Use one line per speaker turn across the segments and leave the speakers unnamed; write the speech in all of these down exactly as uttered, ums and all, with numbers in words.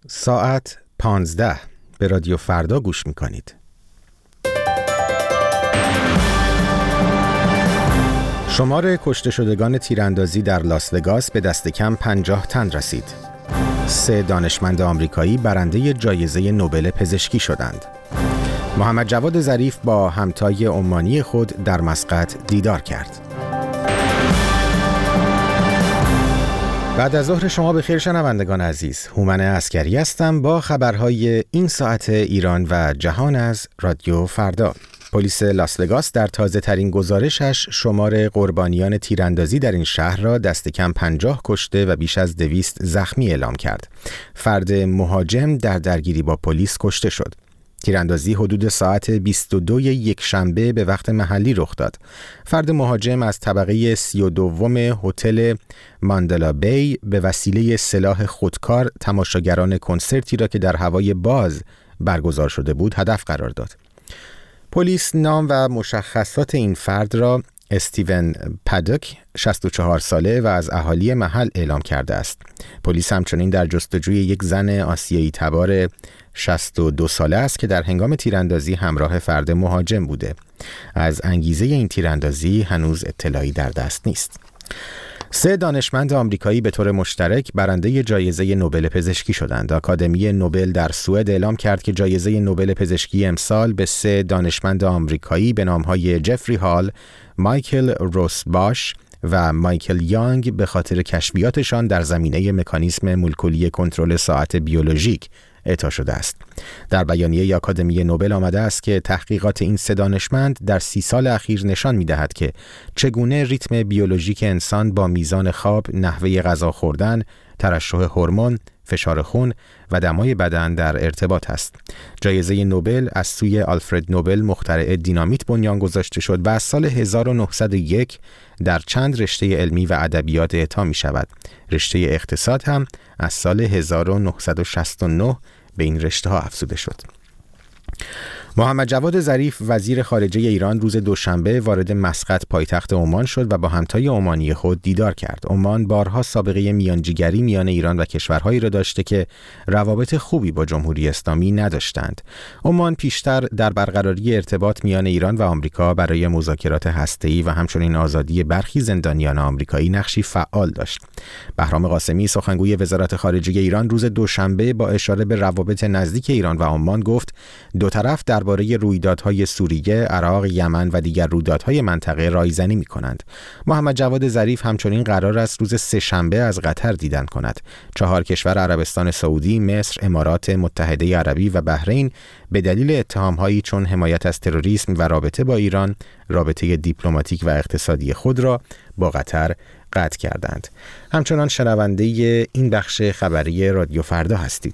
ساعت پانزده. به رادیو فردا گوش میکنید. شمار کشته شدگان تیراندازی در لاس وگاس به دست کم پنجاه تن رسید. سه دانشمند آمریکایی برنده جایزه نوبل پزشکی شدند. محمد جواد ظریف با همتای عمانی خود در مسقط دیدار کرد. بعد از ظهر شما بخیر شنوندگان عزیز. هومن عسکری هستم با خبرهای این ساعت ایران و جهان از رادیو فردا. پلیس لاس وگاس در تازه ترین گزارشش شمار قربانیان تیراندازی در این شهر را دست کم پنجاه کشته و بیش از دویست زخمی اعلام کرد. فرد مهاجم در درگیری با پلیس کشته شد. تیراندازی حدود ساعت بیست و دو یک شنبه به وقت محلی رخ داد. فرد مهاجم از طبقه سی و دوم هتل ماندلا بی به وسیله سلاح خودکار تماشاگران کنسرتی را که در هوای باز برگزار شده بود هدف قرار داد. پلیس نام و مشخصات این فرد را استیون پادک، شصت و چهار ساله و از اهالی محل اعلام کرده است. پلیس همچنین در جستجوی یک زن آسیایی تبار شصت و دو ساله است که در هنگام تیراندازی همراه فرد مهاجم بوده. از انگیزه این تیراندازی هنوز اطلاعی در دست نیست. سه دانشمند آمریکایی به طور مشترک برنده جایزه نوبل پزشکی شدند. آکادمی نوبل در سوئد اعلام کرد که جایزه نوبل پزشکی امسال به سه دانشمند آمریکایی به نام‌های جفری هال، مایکل روسباش و مایکل یانگ به خاطر کشفیاتشان در زمینه مکانیسم مولکولی کنترل ساعت بیولوژیک اعطا شده است. در بیانیه آکادمی نوبل آمده است که تحقیقات این سه دانشمند در سی سال اخیر نشان می‌دهد که چگونه ریتم بیولوژیک انسان با میزان خواب، نحوه غذا خوردن، ترشح هورمون، فشار خون و دمای بدن در ارتباط است. جایزه نوبل از سوی آلفرد نوبل مخترع دینامیت بنیان گذاشته شد و از سال هزار و نهصد و یک در چند رشته علمی و ادبیات اعطا می شود. رشته اقتصاد هم از سال هزار و نهصد و شصت و نه به این رشته ها افزوده شد. محمد جواد ظریف وزیر خارجه ایران روز دوشنبه وارد مسقط پایتخت عمان شد و با همتای عمانی خود دیدار کرد. عمان بارها سابقه میانجیگری میان ایران و کشورهایی را داشته که روابط خوبی با جمهوری اسلامی نداشتند. عمان پیشتر در برقراری ارتباط میان ایران و آمریکا برای مذاکرات هسته‌ای و همچنین آزادی برخی زندانیان آمریکایی نقشی فعال داشت. بهرام قاسمی سخنگوی وزارت خارجه ایران روز دوشنبه با اشاره به روابط نزدیک ایران و عمان گفت دو طرف در درباره رویدادهای سوریه، عراق، یمن و دیگر رویدادهای منطقه رایزنی می‌کنند. محمد جواد ظریف همچنین قرار است روز سه‌شنبه از قطر دیدن کند. چهار کشور عربستان سعودی، مصر، امارات متحده عربی و بحرین به دلیل اتهام‌هایی چون حمایت از تروریسم و رابطه با ایران، رابطه دیپلماتیک و اقتصادی خود را با قطر قطع کردند. همچنان شنونده این بخش خبری رادیو فردا هستید.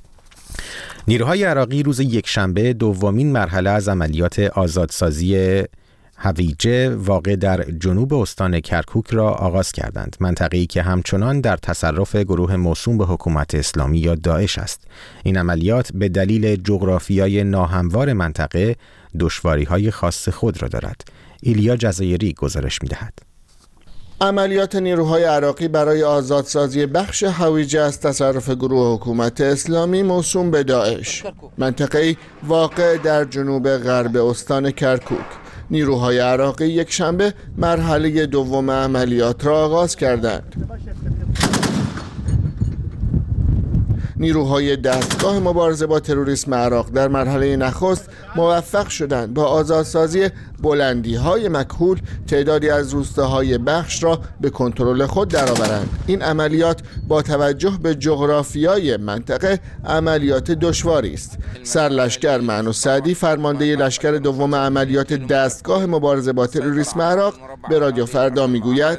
نیروهای عراقی روز یکشنبه دومین مرحله از عملیات آزادسازی هویجه واقع در جنوب استان کرکوک را آغاز کردند. منطقه‌ای که همچنان در تصرف گروه موسوم به حکومت اسلامی یا داعش است. این عملیات به دلیل جغرافیای ناهموار منطقه دشواری‌های خاص خود را دارد. ایلیا جزایری گزارش می‌دهد.
عملیات نیروهای عراقی برای آزادسازی بخش هویجه از تصرف گروه حکومت اسلامی موسوم به داعش، منطقه‌ای واقع در جنوب غرب استان کرکوک. نیروهای عراقی یک شنبه مرحله دوم عملیات را آغاز کردند. نیروهای دستگاه مبارزه با تروریسم عراق در مرحله نخست موفق شدند با آزادسازی بلندی‌های مکحول تعدادی از روستاهای بخش را به کنترل خود درآورند. این عملیات با توجه به جغرافیای منطقه عملیات دشواری است. سرلشکر معنو سعدی فرمانده لشکر دوم عملیات دستگاه مبارزه با تروریسم عراق به رادیو فردا میگوید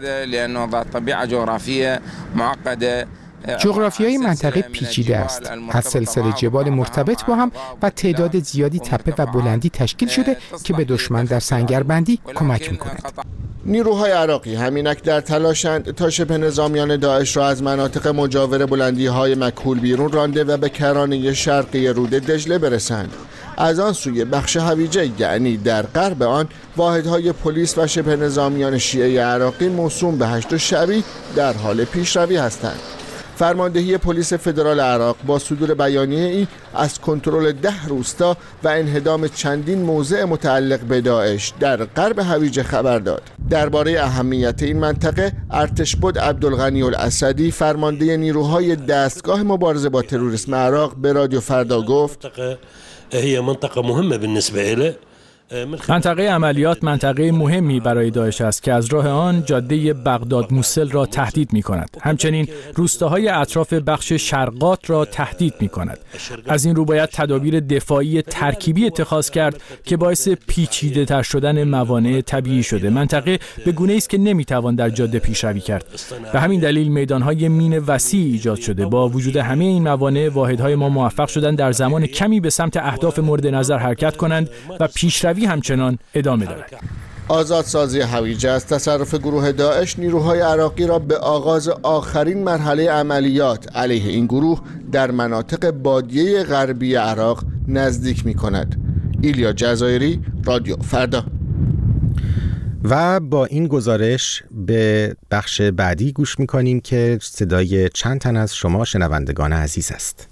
جغرافیای منطقه پیچیده است. از سلسله جبال مرتبط با هم و تعداد زیادی تپه و بلندی تشکیل شده که به دشمن در سنگربندی کمک می‌کند.
نیروهای عراقی همینک در تلاشند تا شبه نظامیان داعش را از مناطق مجاور بلندی‌های مکحول بیرون رانده و به کرانه شرقی رود دجله برسند. از آن سوی بخش هویجه یعنی در غرب آن واحدهای پلیس و شبه نظامیان شیعه عراقی موسوم به هشت شعبی در حال پیشروی هستند. فرماندهی پلیس فدرال عراق با صدور بیانیه ای از کنترل ده روستا و انهدام چندین موضع متعلق به داعش در غرب هویج خبر داد. درباره اهمیت این منطقه ارتشبد عبدالغنی الاسدی فرمانده نیروهای دستگاه مبارزه با تروریسم عراق به رادیو فردا گفت:
هي منطقه مهمه بالنسبه له.
منطقه عملیات منطقه مهمی برای داعش است که از راه آن جاده بغداد موصل را تهدید می کند. همچنین روستاهای اطراف بخش شرقات را تهدید می کند. از این رو باید تدابیر دفاعی ترکیبی اتخاذ کرد که باعث پیچیده تر شدن موانع طبیعی شده. منطقه به گونه‌ای است که نمی توان در جاده پیشروی کرد. به همین دلیل میدانهای مین وسیع ایجاد شده. با وجود همه این موانع، واحدهای ما موفق شدند در زمان کمی به سمت اهداف مورد نظر حرکت کنند و پیشروی همچنان ادامه دارد.
آزادسازی هویج از تصرف گروه داعش نیروهای عراقی را به آغاز آخرین مرحله عملیات علیه این گروه در مناطق بادیه غربی عراق نزدیک می کند. ایلیا جزایری، رادیو فردا.
و با این گزارش به بخش بعدی گوش می کنیم که صدای چند تن از شما شنوندگان عزیز است.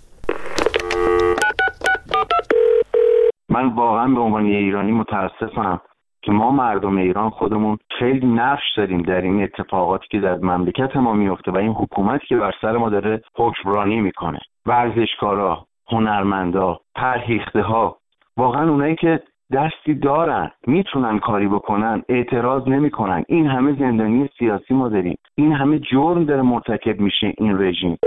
من واقعا به عنوان ایرانی متاسفم که ما مردم ایران خودمون خیلی نقش داریم در این اتفاقاتی که در مملکت ما میفته و این حکومتی که بر سر ما داره حکمرانی میکنه. ورزشکارا، هنرمندا، فرهیخته‌ها، واقعا اونایی که دستی دارن میتونن کاری بکنن اعتراض نمیکنن. این همه زندانی سیاسی ما داریم، این همه جرم داره مرتکب میشه این رژیم.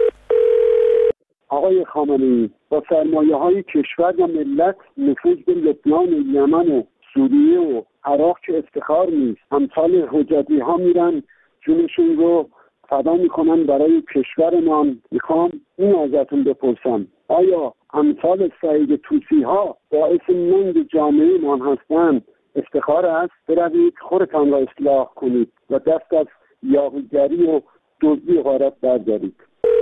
آقای خامنه‌ای با سرمایه‌های کشور و ملت نفوذ به لبنان و یمن و سوریه و عراق که افتخار نیست. امثال حجتی ها میرن جونشون رو فدا میکنن برای کشورمان. میخوام این ازتون بپرسم، آیا امثال سعید طوسی ها باعث ننگ جامعه من هستند؟ افتخار است؟ بروید خودتان را اصلاح کنید و دست از یاغیگری و دزدی و غارت بردارید.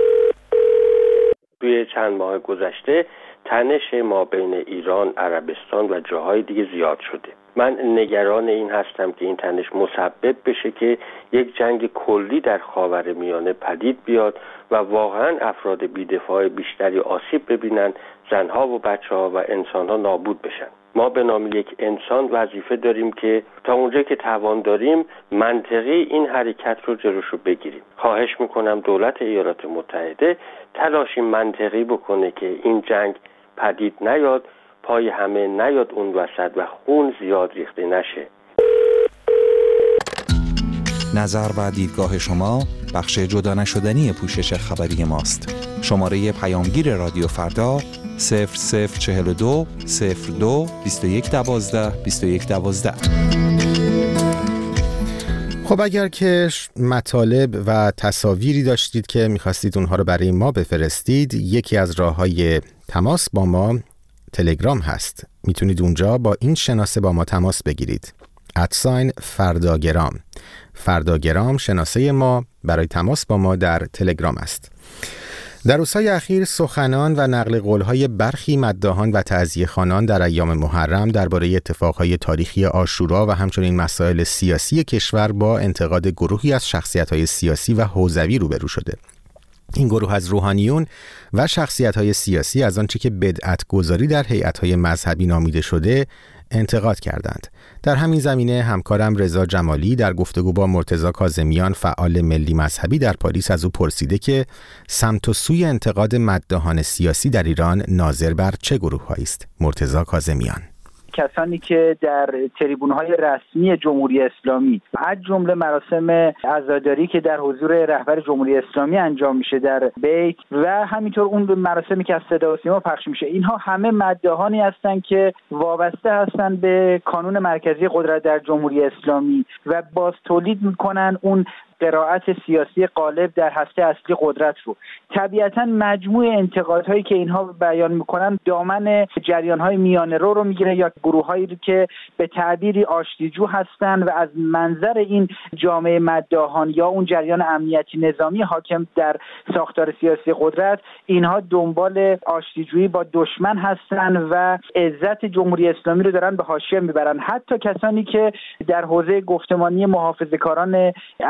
توی چند ماه گذشته تنش ما بین ایران، عربستان و جاهای دیگه زیاد شده. من نگران این هستم که این تنش مسبب بشه که یک جنگ کلی در خاورمیانه پدید بیاد و واقعا افراد بی‌دفاع بیشتری آسیب ببینن، زنها و بچه‌ها و انسان‌ها نابود بشن. ما به نام یک انسان وظیفه داریم که تا اونجا که توان داریم منطقی این حرکت رو جلوشو بگیریم. خواهش میکنم دولت ایالات متحده تلاشی منطقی بکنه که این جنگ پدید نیاد، پای همه نیاد اون وسط و خون زیاد ریخته نشه.
نظر و دیدگاه شما بخش جدا نشدنی پوشش خبری ماست. شماره پیامگیر رادیو فردا صفر صفر چهل و دو صفر دو بیست و یک دوازده بیست و یک دوازده.
خب اگر که مطالب و تصاویری داشتید که میخواستید اونها رو برای ما بفرستید، یکی از راه‌های تماس با ما تلگرام هست. میتونید اونجا با این شناسه با ما تماس بگیرید. ادساین فرداگرام. فرداگرام شناسه ما برای تماس با ما در تلگرام است. در روزهای اخیر سخنان و نقل قول‌های برخی مداحان و تعزیه‌خوانان در ایام محرم درباره اتفاقهای تاریخی عاشورا و همچنین مسائل سیاسی کشور با انتقاد گروهی از شخصیت‌های سیاسی و حوزوی روبرو شده. این گروه از روحانیون و شخصیت‌های سیاسی از آنچه که بدعت گذاری در هیئت‌های مذهبی نامیده شده انتقاد کردند. در همین زمینه همکارم رضا جمالی در گفتگو با مرتضی کاظمیان فعال ملی مذهبی در پاریس از او پرسیده که سمت و سوی انتقاد مداحان سیاسی در ایران ناظر بر چه گروه‌هایی است. مرتضی کاظمیان:
کسانی که در تریبون‌های رسمی جمهوری اسلامی از جمله مراسم عزاداری که در حضور رهبر جمهوری اسلامی انجام میشه در بیت و همینطور اون مراسمی که از صدا و سیما پخش میشه، اینها همه مداحانی هستند که وابسته هستند به کانون مرکزی قدرت در جمهوری اسلامی و باز تولید میکنن اون قرائت سیاسی غالب در هسته اصلی قدرت رو. طبیعتاً مجموع انتقادهایی که اینها بیان میکنن دامن جریانهای میانه رو رو میگیره یا گروههایی که به تعبیری آشتیجو هستن و از منظر این جامعه مداحان یا اون جریان امنیتی نظامی حاکم در ساختار سیاسی قدرت، اینها دنبال آشتیجویی با دشمن هستن و عزت جمهوری اسلامی رو دارن به حاشیه میبرن. حتی کسانی که در حوزه گفتمانی محافظه‌کاران عمل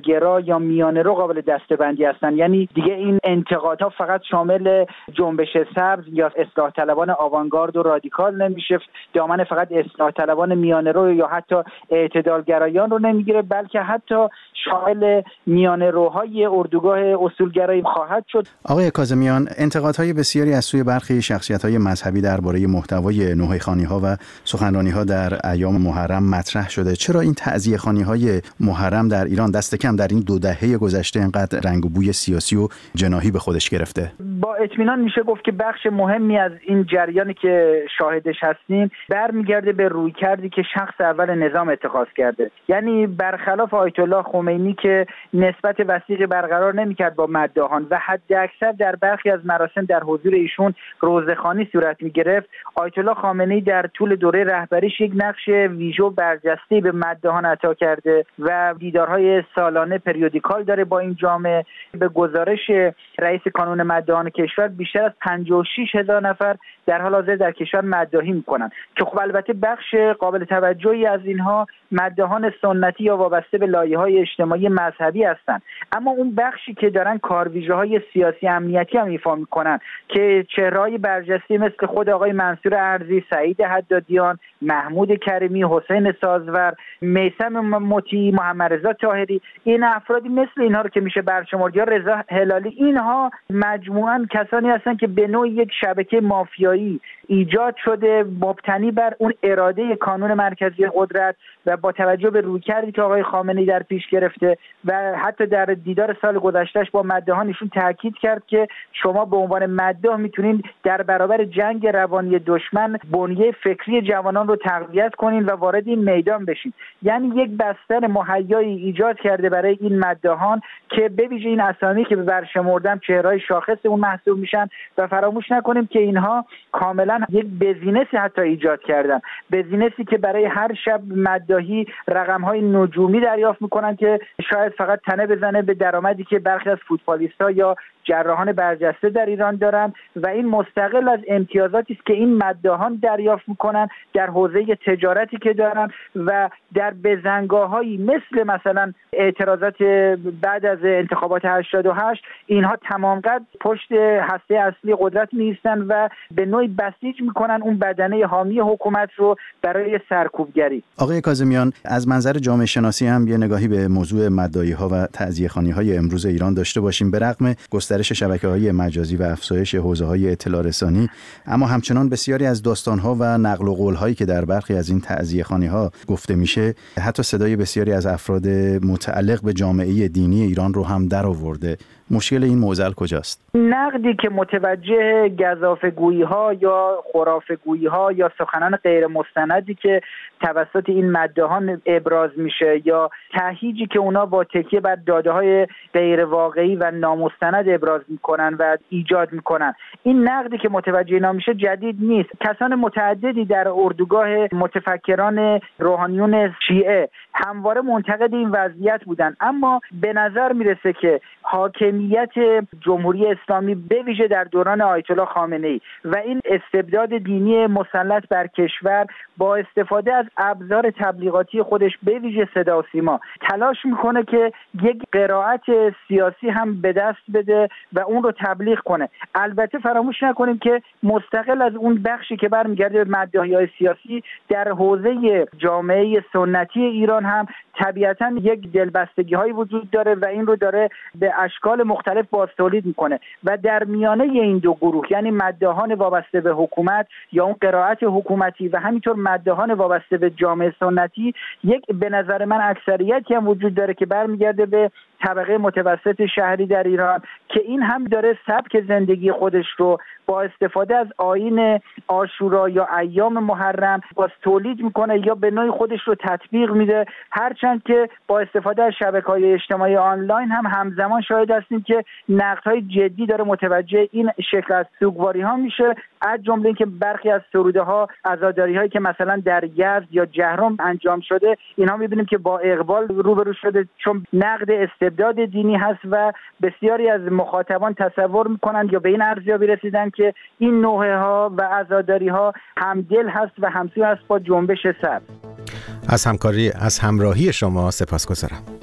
اصولگرا یا میانه رو قابل دسته‌بندی هستن. یعنی دیگه این انتقادها فقط شامل جنبش سبز یا اصلاح طلبان آوانگارد و رادیکال نمیشه، دامن فقط اصلاح طلبان میانه رو یا حتی اعتدالگرایان رو نمیگیره، بلکه حتی شامل میانه روهای اردوگاه اصولگرایی خواهد شد.
آقای کاظمیان، انتقادهای بسیاری از سوی برخی شخصیت‌های مذهبی درباره محتوای نوحه‌خوانی‌ها و سخنرانی‌ها در ایام محرم مطرح شده. چرا این تعزیه‌خوانی‌های محرم در ایران دست کم در این دو دهه گذشته اینقدر رنگ و بوی سیاسی و جناحی به خودش گرفته؟
با اطمینان میشه گفت که بخش مهمی از این جریانی که شاهدش هستیم برمیگرده به رویکردی که شخص اول نظام اتخاذ کرده. یعنی برخلاف آیت الله خمینی که نسبت وثیقی برقرار نمیکرد با مداحان و حد اکثر در برخی از مراسم در حضور ایشون روزه‌خوانی صورت میگرفت، آیت الله خامنه‌ای در طول دوره رهبریش یک نقش ویژه و برجسته به مداحان عطا کرده و دیدارهای سالانه پریودیکال داره با این جامعه. به گزارش رئیس کانون مداحان کشور بیشتر از پنجاه و شش هزار نفر در حال حاضر در کشور مداحی میکنن که خب البته بخش قابل توجهی از اینها مداحان سنتی یا وابسته به لایه‌های اجتماعی مذهبی هستند، اما اون بخشی که دارن کارویژه‌های سیاسی امنیتی هم ایفا میکنن که چهره‌های برجسته مثل خود آقای منصور ارزی، سعید حدادیان، محمود کریمی، حسین سازور، میثم مطیعی، محمد رضا طاهری، این افرادی مثل اینها رو که میشه برشمرد، یا رضا هلالی، اینها مجموعاً کسانی هستند که به نوعی یک شبکه مافیایی ایجاد شده مبتنی بر اون اراده کانون مرکزی قدرت و با توجه به رویکردی که آقای خامنه‌ای در پیش گرفته و حتی در دیدار سال گذشتهش با مداحان ایشون تاکید کرد که شما به عنوان مداح میتونین در برابر جنگ روانی دشمن بنیه فکری جوانان رو تقویت کنین و وارد این میدان بشین. یعنی یک بستر مهیایی ایجاد کرده برای این مداحان که به ویژه این اسامی که به برشمردم چهرهای شاخص اون محسوب میشن و فراموش نکنیم که اینها کاملا یک بزینسی حتی ایجاد کردن، بزینسی که برای هر شب مداحی رقم‌های نجومی دریافت میکنن که شاید فقط تنه بزنه به درآمدی که برخی از فوتبالیست‌ها یا جراحان برجسته در ایران دارن و این مستقل از امتیازاتی است که این مداحان دریافت میکنن در حوزه تجارتی که دارن و در بزنگاه‌هایی مثل مثلا اعتراضات بعد از انتخابات هشتاد و هشت، اینها تمام قد پشت هسته اصلی قدرت می‌ایستن و به نوعی بسیج میکنن اون بدنه حامی حکومت رو برای سرکوبگری.
آقای کاظمیان، از منظر جامعه شناسی هم یه نگاهی به موضوع مداحی‌ها و تعزیه‌خوانی‌های امروز ایران داشته باشیم. به رغم گسترش شبکه‌های مجازی و افزایش حوزه‌های اطلاع رسانی، اما همچنان بسیاری از داستان‌ها و نقل و قول‌هایی که در برخی از این تعزیه‌خوانی‌ها گفته میشه، حتی صدای بسیاری از افراد متعلق به جامعه دینی ایران رو هم درآورده. مشکل این معضل کجاست؟
نقدی که متوجه گزافه‌گویی‌ها یا خرافه‌گویی‌ها یا سخنان غیر مستندی که توسط این مداحان ابراز میشه یا تهییجی که اونا با تکیه بر داده‌های غیر واقعی و نامستند ابراز میکنن و ایجاد میکنن، این نقدی که متوجه اینا میشه جدید نیست. کسان متعددی در اردوگاه متفکران روحانیون شیعه همواره منتقد این وضعیت بودن، اما به نظر میرسه که حاکمیت جمهوری اسلامی به ویژه در دوران آیت الله خامنه‌ای و این استبداد دینی مسلط بر کشور با استفاده از ابزار تبلیغاتی خودش به ویژه صدا و سیما تلاش میکنه که یک قرائت سیاسی هم به دست بده و اون رو تبلیغ کنه. البته فراموش نکنیم که مستقل از اون بخشی که برمیگرده به مداحی‌های سیاسی، در حوزه جامعه سنتی ایران هم طبیعتاً یک دلبستگی‌های وجود داره و این رو داره به اشکال مختلف باز تولید میکنه و در میانه این دو گروه، یعنی مداحان وابسته به حکومت یا اون قرائت حکومتی و همینطور مداحان وابسته به جامعه سنتی، یک به نظر من اکثریتی هم وجود داره که برمیگرده به طبقه متوسط شهری در ایران که این هم داره سبک زندگی خودش رو با استفاده از آیین عاشورا یا ایام محرم باز تولید میکنه یا به نوعی خودش رو تطبیق میده، هرچند که با استفاده از شبکه‌های اجتماعی آنلاین هم همزمان شاهد هستیم که نقدهای جدی داره متوجه این شکل از سوگواری ها میشه، از جمله اینکه برخی از سروده ها عزاداری هایی که مثلا در یزد یا جهرم انجام شده، اینها میبینیم که با اقبال روبرو شده چون نقد استبداد دینی هست و بسیاری از مخاطبان تصور میکنند یا به این ارزیابی رسیدن که این نوحه ها و عزاداری ها همدل هست و همسو هست با جنبش سبز.
از همکاری از همراهی شما سپاسگزارم.